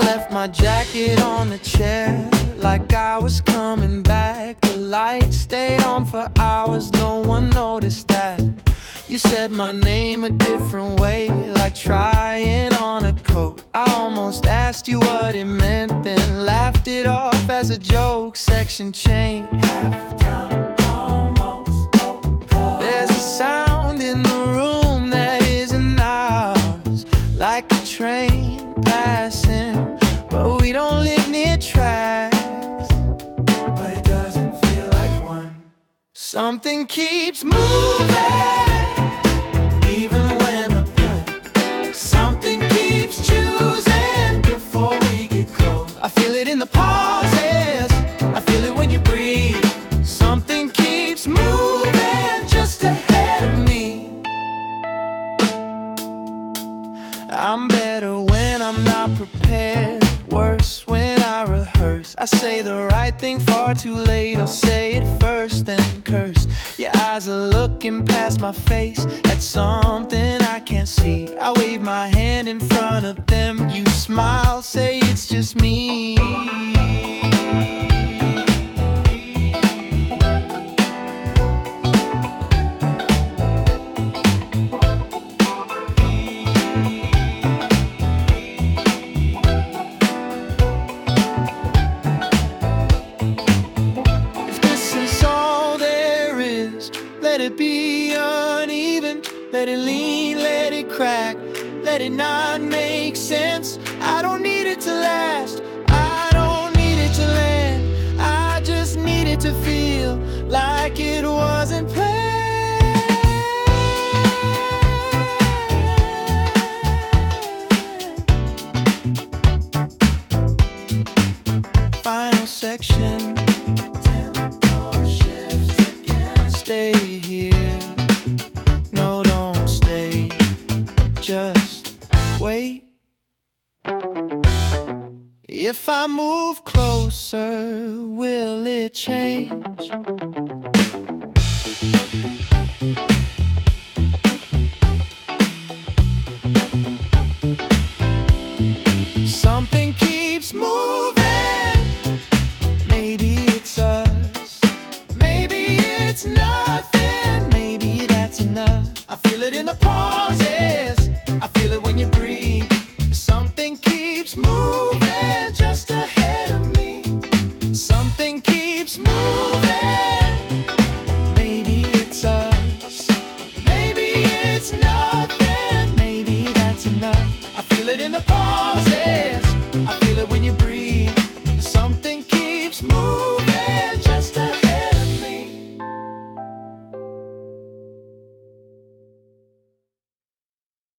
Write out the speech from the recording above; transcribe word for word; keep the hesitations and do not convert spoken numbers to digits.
left my jacket on the chair like I was coming back. The light stayed on for hours, no one noticed that. You said my name a different way, like trying on a coat. I almost asked you what it meant, then laughed it off as a joke. Section change. There's a sound in the room that isn't ours, like a train passing, but we don't live near tracks. But it doesn't feel like one. Something keeps moving, even when I play. Something keeps choosing before we get close. I feel it in the pauses, I feel it when you breathe. Something keeps moving just ahead of me. I'm better when I'm not prepared, worse when I rehearse. I say the right thing far too late, I'll say it first then curse. Your eyes are looking past my face at something I can't see. I wave my hand in front of them, you smile, say it's just me. Let it be uneven, let it lean, let it crack, let it not make sense. I don't need it to last, I don't need it to land. I just need it to feel like it wasn't planned. Final section. Stay here, no, don't stay, just wait. If I move closer, will it change? Something keeps moving, maybe it's us, maybe it's nothing, maybe that's enough. I feel it in the pauses, I feel it when you breathe. Something keeps moving just ahead of me. Something keeps moving, maybe it's us, maybe it's nothing, maybe that's enough. I feel it in the pauses, I feel it when you breathe. Something keeps moving just